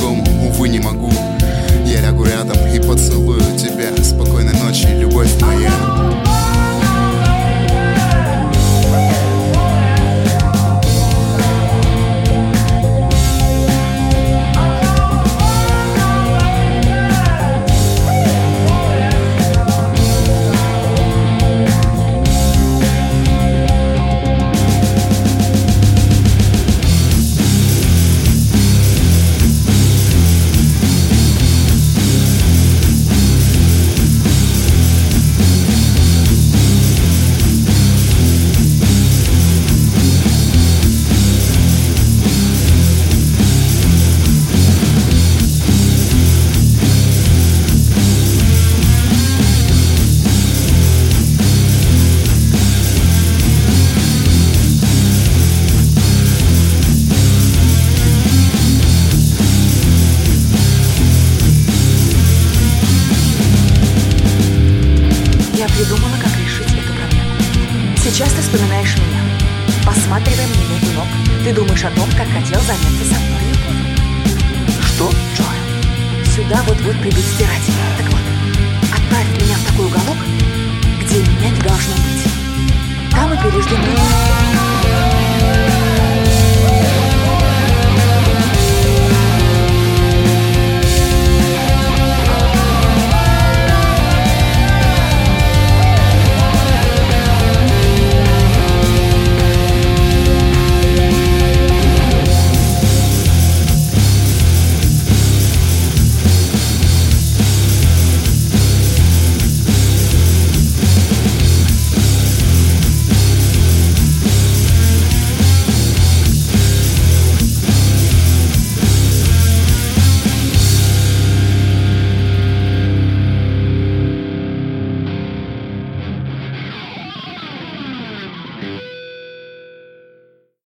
по-другому, увы, не могу. Я лягу рядом и поцелую тебя. Спокойной ночи, любовь моя. Придумала, как решить эту проблему. Сейчас ты вспоминаешь меня. Посматривая мне между ног, ты думаешь о том, как хотел заняться со мной любовью. Что? Джоэл, сюда вот-вот придут стиратели. Так вот, отправь меня в такой уголок, где меня не должно быть. Там и переждем.